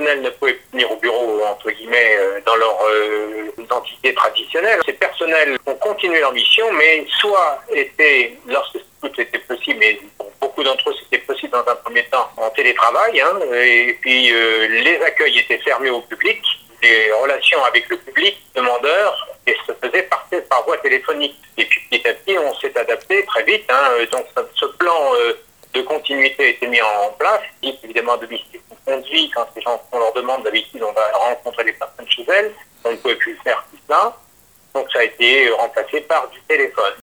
personnel ne pouvait plus venir au bureau, entre guillemets, dans leur identité traditionnelle. Ces personnels ont continué leur mission, mais soit étaient, lorsque tout était possible, et pour beaucoup d'entre eux c'était possible dans un premier temps, en télétravail, et puis les accueils étaient fermés au public, les relations avec le public demandeur et se faisaient par voie téléphonique. Et puis petit à petit on s'est adapté très vite, donc ce plan de continuité a été mis en place. Évidemment, domicile conduit, quand les gens font leur demande, d'habitude, on va rencontrer les personnes chez elles. On ne pouvait plus faire tout ça. Donc, ça a été remplacé par du téléphone.